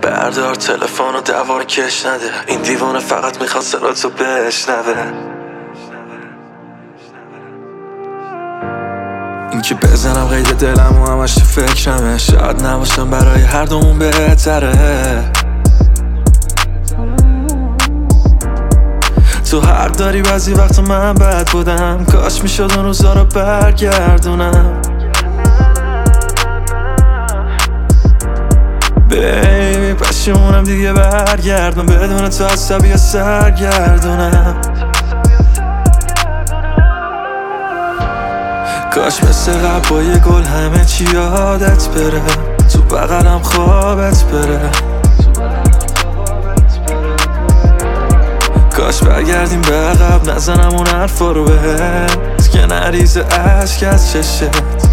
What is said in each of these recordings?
بردار تلفن و دوار کش نده، این دیوانه فقط میخواد صداتو بشنوه. این که بزنم قید دلم و همش تو فکرمه، شاید نباشم برای هر دومون بهتره. تو حق داری بعضی وقتا من بد بودم، کاش میشد اون روزا رو برگردونم. بیبی پشیمونم دیگه برگردم، بدون تو عصبی سرگردونم. کاش مثل قبل با یه گل همه چی یادت بره، تو بغلم خوابت بره. کاش برگردیم به عقب، نزنم اون حرفا رو بهت که نریزه اشک از چشت.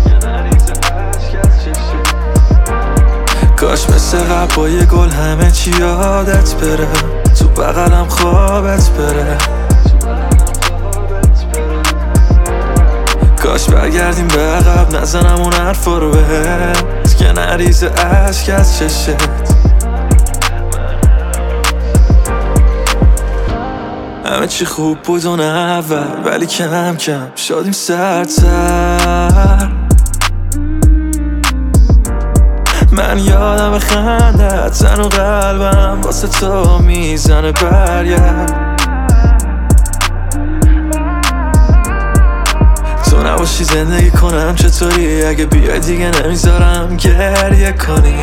کاش مثل قبل با یه گل همه چی یادت بره، تو بغلم خوابت بره. کاش برگردیم به عقب، نزنم اون حرفا رو بهت که نریزه اشک از چشت. همه چی خوب بود اون اول، ولی کم کم شدیم سرتر. من یادم خندت، تن و قلبم واسه تو میزنه برگرد. تو نباشی زندگی کنم چطوری، اگه بیای دیگه نمیذارم گریه کنی.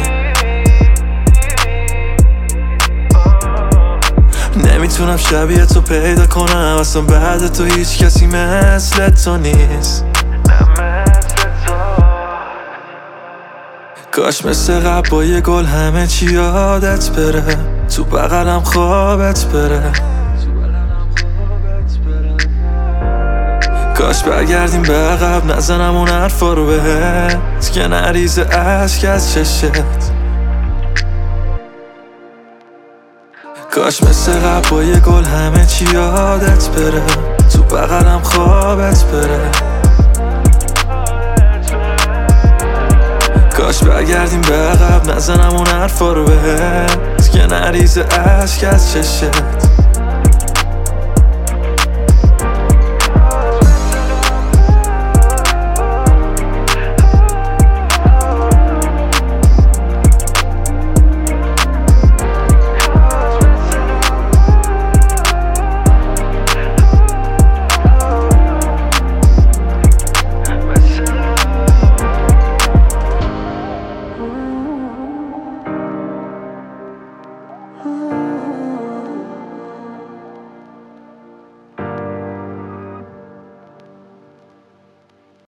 نمیتونم شبیه تو پیدا کنم، اصلا بعد تو هیچ کسی مثل تو نیست. کاش مثل قبل با یه گل همه چی یادت بره، تو بغلم خوابت بره. کاش برگردیم به عقب، نزنم اون حرفا رو بهت که نریزه اشک از چشت. کاش مثل قبل با یه گل همه چی یادت بره، تو بغلم خوابت بره. کاش برگردیم به عقب، نزنم اون حرفا رو بهت که نریزه اشک از چشت.